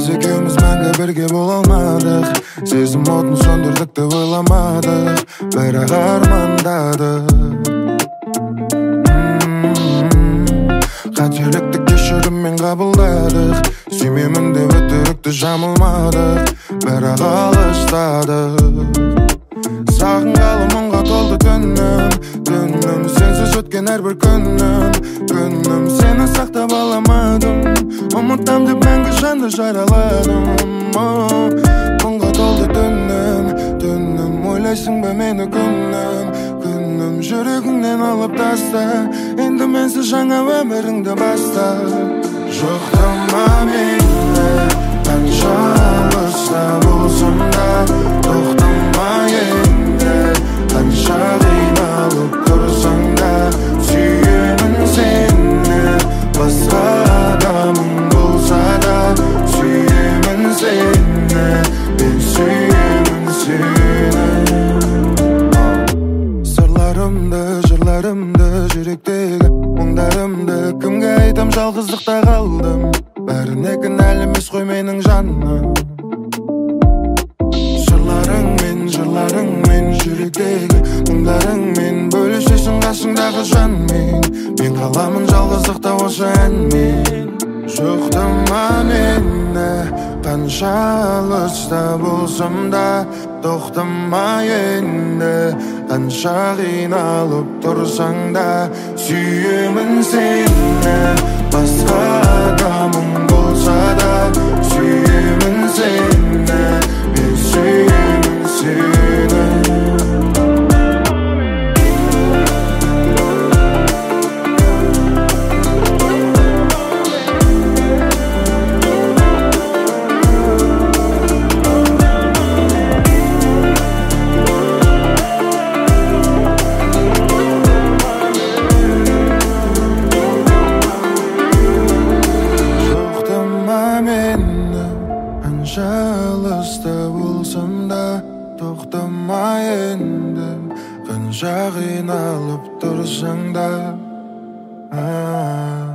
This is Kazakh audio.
Biz ekеуміз мәңгі бірге бола алмадық. Сезім отын сөндірдік деп ойламадық, бірақ армандадық. Қателікті кешіріммен қабылдадық. Сүймеймін деп өтірікті жамылмадық, бірақ алыстадық. Сағынғалы мұңға толды түнім, сенсіз өткен әрбір күнім. Сені сақтап аламадым, ұмытам деп мәңгі жанды жараладым. Мұңға толды түнім, ойлайсың ба мені күнім. Жүрегіңнен алып таста, енді менсіз жаңа өміріңді баста. Жоқтама мені, қанша алыста болсам да, тоқтама енді. Қанша қиналып тұрсаң да, сүйемін сені. Басқа адамың болса да, сүйемін сені. Мен сүйемін сені. Жырларымды, жүректегі мұңдарымды кімге айтам, жалғыздықта қалдым. Бәріне кінәлі емес қой менің жаным. Жырларыңмен, жүректегі мұңдарыңмен бөлісесің қасыңдағы жанмен. Мен қаламын жалғыздықта осы әнмен. Жоқтама мені, қанша алыста болсам да, тоқтама енді. Қанша қиналып тұрсаң да, сүйемін сені. Басқа адамың болса да, сүйемін сені. Мен сүйемін сені. Алыста болсам да, тоқтама енді. Қанша қиналып тұрсаң да.